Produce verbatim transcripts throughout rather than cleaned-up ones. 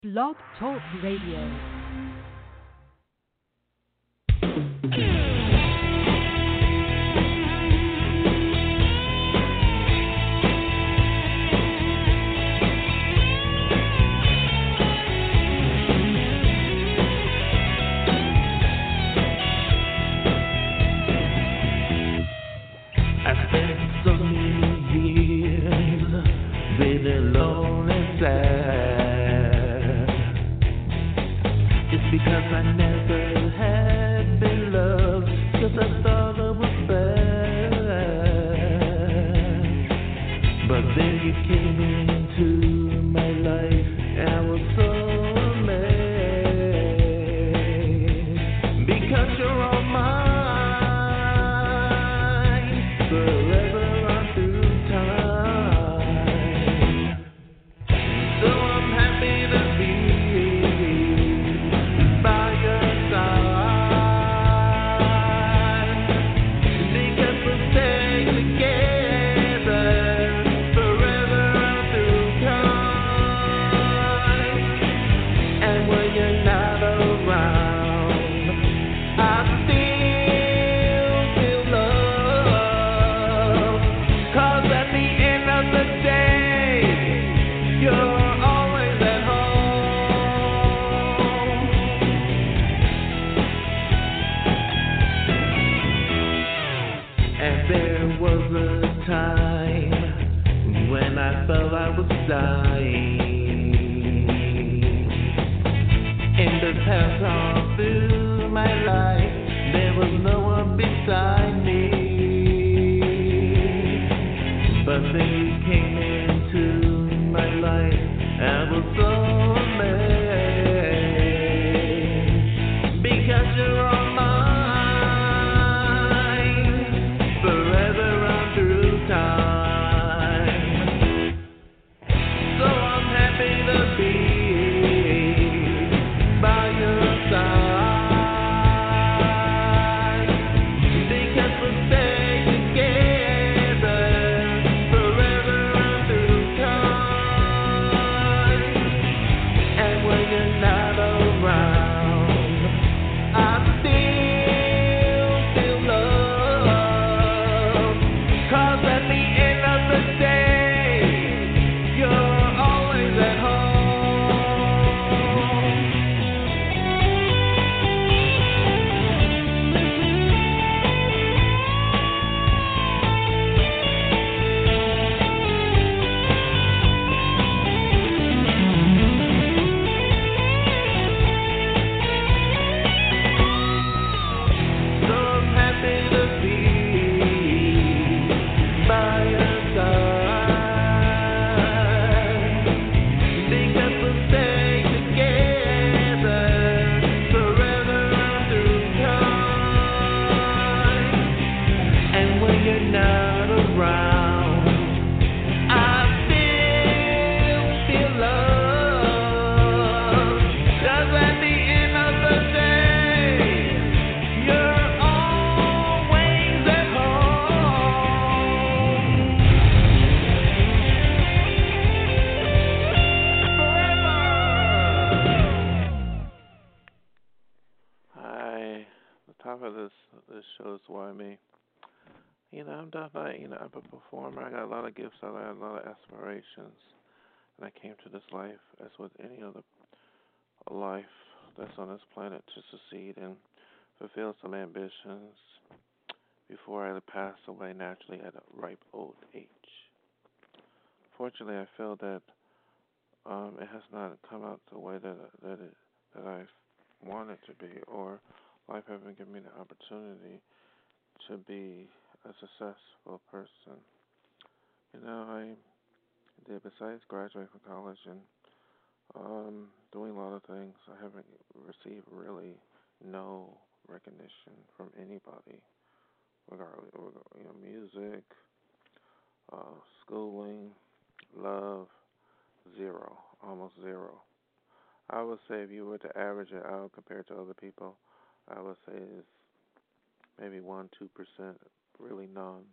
Blog Talk Radio. Performer. I got a lot of gifts. I got a lot of aspirations, and I came to this life, as with any other life that's on this planet, to succeed and fulfill some ambitions before I pass away naturally at a ripe old age. Fortunately, I feel that um, it has not come out the way that that it that I want it to be, or life hasn't given me the opportunity to be a successful person. You know, I did, besides graduating from college and um, doing a lot of things, I haven't received really no recognition from anybody, regardless, you know, music, uh, schooling, love, zero, almost zero. I would say if you were to average it out compared to other people, I would say it's maybe one, two percent, really none.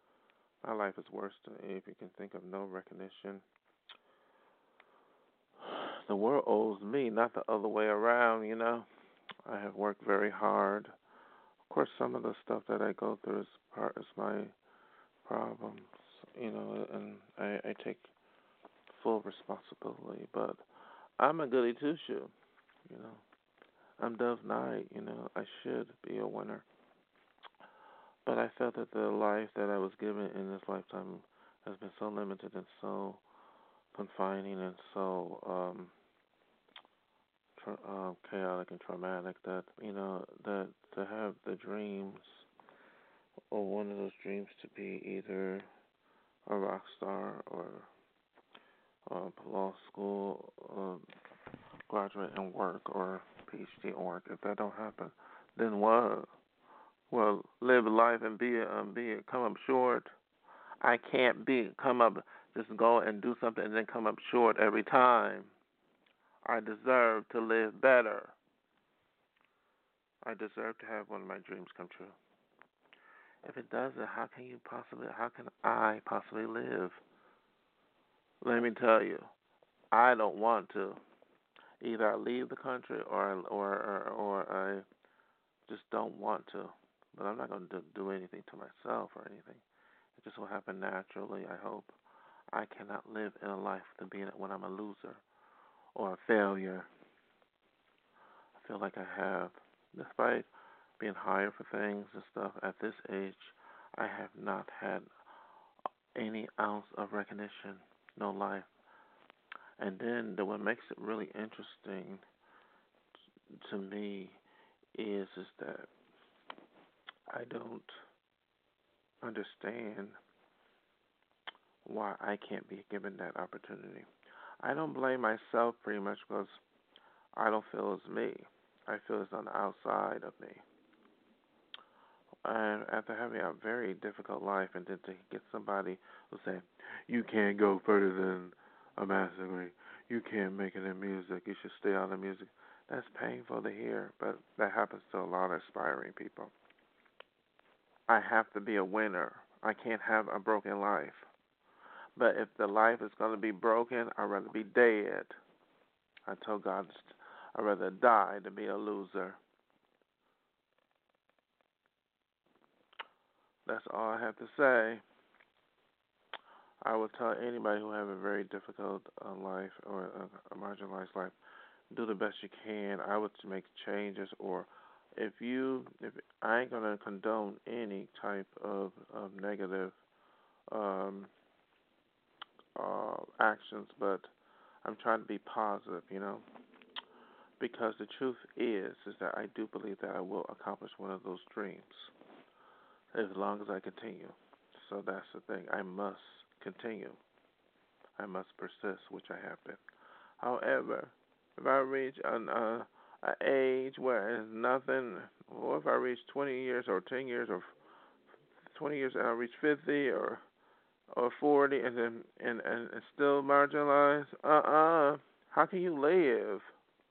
My life is worse than if you can think of no recognition. the world owes me, not the other way around, you know. I have worked very hard. Of course, some of the stuff that I go through is part is my problems, you know, and I, I take full responsibility. But I'm a goody two shoe, you know. I'm Dove Knight, you know. I should be a winner. But I felt that the life that I was given in this lifetime has been so limited and so confining and so um, tra- uh, chaotic and traumatic that, you know, that to have the dreams or one of those dreams to be either a rock star or uh, law school, uh, graduate and work, or PhD and work. If that don't happen, then what? Well, live life and be um, be come up short. I can't be come up just go and do something and then come up short every time. I deserve to live better. I deserve to have one of my dreams come true. If it doesn't, how can you possibly? How can I possibly live? Let me tell you, I don't want to. Either I leave the country or or or, or I just don't want to. But I'm not going to do anything to myself or anything. It just will happen naturally, I hope. I cannot live in a life to be in it when I'm a loser or a failure. I feel like I have, despite being hired for things and stuff at this age, I have not had any ounce of recognition, no life. And then the what makes it really interesting to me is is that I don't understand why I can't be given that opportunity. I don't blame myself pretty much because I don't feel it's me. I feel it's on the outside of me. And after having a very difficult life, and then to get somebody who say, "You can't go further than a master's degree. You can't make it in music. You should stay out of music." That's painful to hear, but that happens to a lot of aspiring people. I have to be a winner. I can't have a broken life. But if the life is going to be broken, I'd rather be dead. I told God I'd rather die than be a loser. That's all I have to say. I would tell anybody who have a very difficult uh, life or a, a marginalized life, do the best you can. I would make changes, or if you, if I ain't gonna condone any type of, of negative um, uh, actions, but I'm trying to be positive, you know, because the truth is, is that I do believe that I will accomplish one of those dreams as long as I continue. So that's the thing. I must continue. I must persist, which I have been. However, if I reach an uh, an age where it's nothing, or if I reach twenty years or ten years or twenty years and I reach fifty or or forty and then and, and, and still marginalized, uh-uh. How can you live?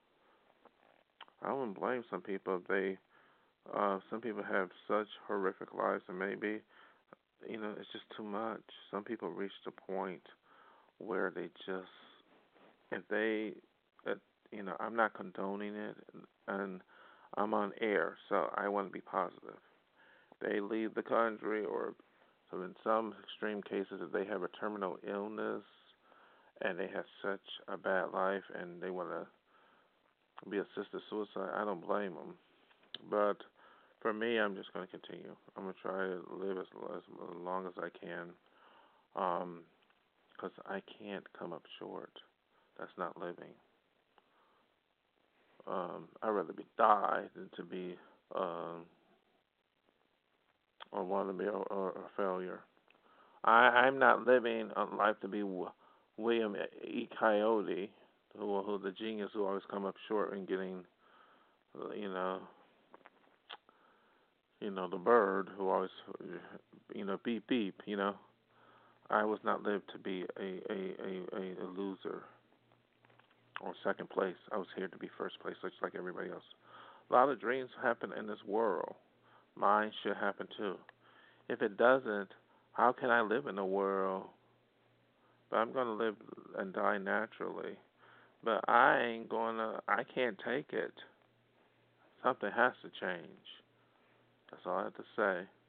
I wouldn't blame some people if they, uh, some people have such horrific lives and maybe, you know, it's just too much. Some people reach the point where they just, if they, uh, you know, I'm not condoning it, and I'm on air, so I want to be positive. They leave the country, or so in some extreme cases, if they have a terminal illness and they have such a bad life and they want to be assisted suicide, I don't blame them. But for me, I'm just going to continue. I'm going to try to live as, as long as I can, because um, I can't come up short. That's not living. Um, I'd rather be die than to be um, or want to be a, a, a failure. I, I'm not living a life to be w- William E. Coyote, who, who the genius who always come up short in getting, you know, you know, the bird who always, you know, beep beep. You know, I was not lived to be a a, a, a loser or second place. I was here to be first place, just like everybody else. A lot of dreams happen in this world. Mine should happen too. If it doesn't, how can I live in a world? But I'm going to live and die naturally. But I ain't gonna, I can't take it. Something has to change. That's all I have to say.